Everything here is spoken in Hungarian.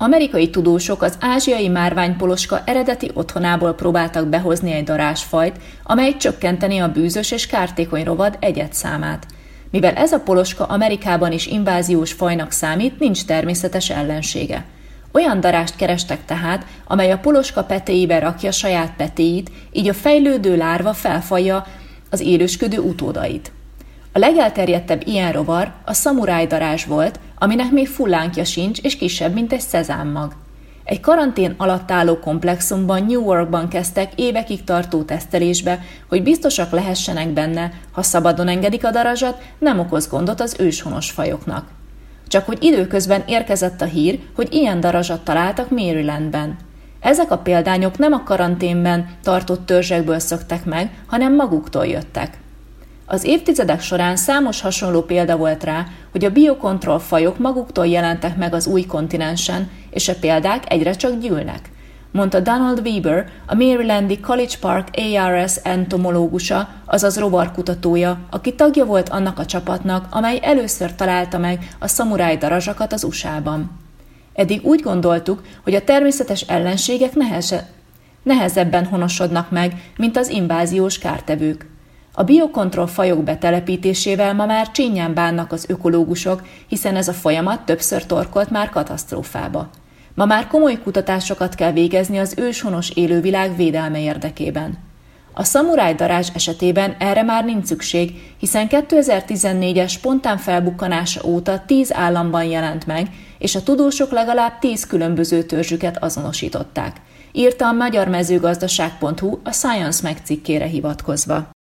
Amerikai tudósok az ázsiai márványpoloska eredeti otthonából próbáltak behozni egy darázsfajt, amely csökkenteni a bűzös és kártékony rovad egyedszámát. Mivel ez a poloska Amerikában is inváziós fajnak számít, nincs természetes ellensége. Olyan darást kerestek tehát, amely a poloska petéibe rakja saját petéit, így a fejlődő lárva felfalja az élősködő utódait. A legelterjedtebb ilyen rovar a szamuráj darázs volt, aminek még fullánkja sincs és kisebb, mint egy szezámmag. Egy karantén alatt álló komplexumban New Yorkban kezdtek évekig tartó tesztelésbe, hogy biztosak lehessenek benne, ha szabadon engedik a darazsat, nem okoz gondot az őshonos fajoknak. Csak hogy időközben érkezett a hír, hogy ilyen darazsat találtak Marylandben. Ezek a példányok nem a karanténben tartott törzsekből szöktek meg, hanem maguktól jöttek. Az évtizedek során számos hasonló példa volt rá, hogy a biokontroll fajok maguktól jelentek meg az új kontinensen, és a példák egyre csak gyűlnek, mondta Donald Weber, a Marylandi College Park ARS entomológusa, azaz rovarkutatója, aki tagja volt annak a csapatnak, amely először találta meg a szamuráj darazsakat az USA-ban. Eddig úgy gondoltuk, hogy a természetes ellenségek nehezebben honosodnak meg, mint az inváziós kártevők. A biokontroll fajok betelepítésével ma már csinyán bánnak az ökológusok, hiszen ez a folyamat többször torkolt már katasztrófába. Ma már komoly kutatásokat kell végezni az őshonos élővilág védelme érdekében. A szamuráj darázs esetében erre már nincs szükség, hiszen 2014-es spontán felbukkanása óta 10 államban jelent meg, és a tudósok legalább 10 különböző törzsüket azonosították, írta a magyarmezőgazdaság.hu a Science Mag cikkére hivatkozva.